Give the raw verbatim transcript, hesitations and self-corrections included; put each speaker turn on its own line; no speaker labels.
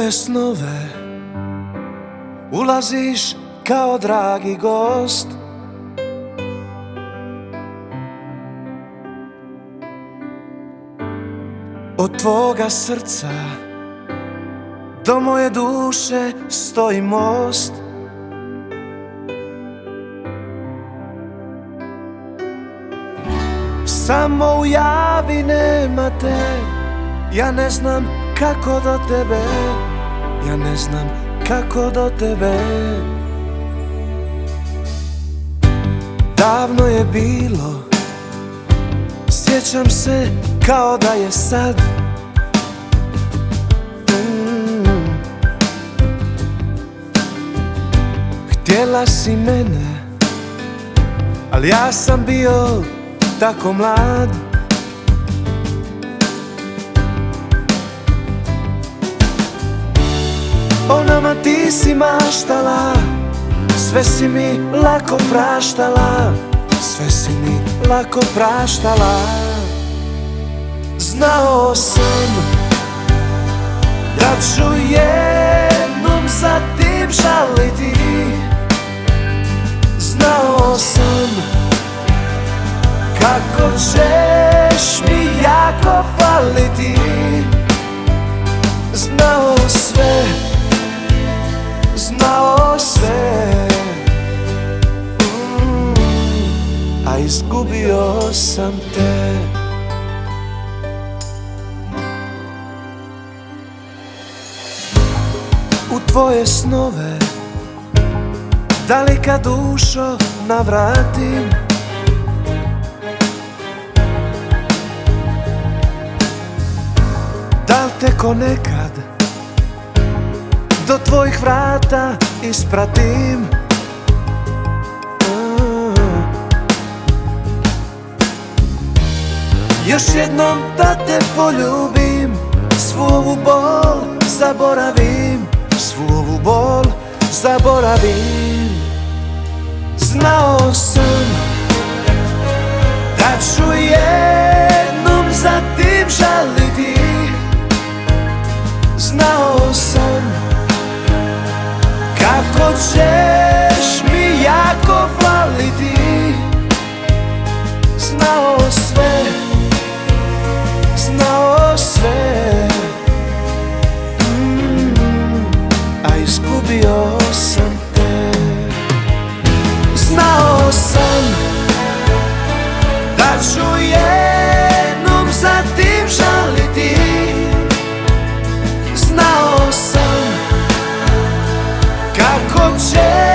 tvoje snove ulaziš kao dragi gost. Od tvoga srca do moje duše stoji most. Samo u javi nema te, ja ne znam kako do tebe, ja ne znam kako do tebe. Davno je bilo, sjećam se kao da je sad. mm. Htjela si mene, ali ja sam bio tako mlad. O nama ti si maštala, sve si mi lako praštala, sve si mi lako praštala. Znao sam da ću jednom za tim žaliti. Znao sam kako ćeš mi jako faliti. Znao sve, znao sve, mm, a izgubio sam te. U tvoje snove daleka dušo navratim. Da li te ko nekad do tvojih vrata ispratim? Još jednom da te poljubim, svu ovu bol zaboravim, svu ovu bol zaboravim. Znao sam da ću jednom za tim žaliti. Znao sam kako ćeš mi jako faliti. Znao sve, znao sve, mm, a izgubio sam te. Znao sam da ću jednom za tim žaliti. Znao sam kako će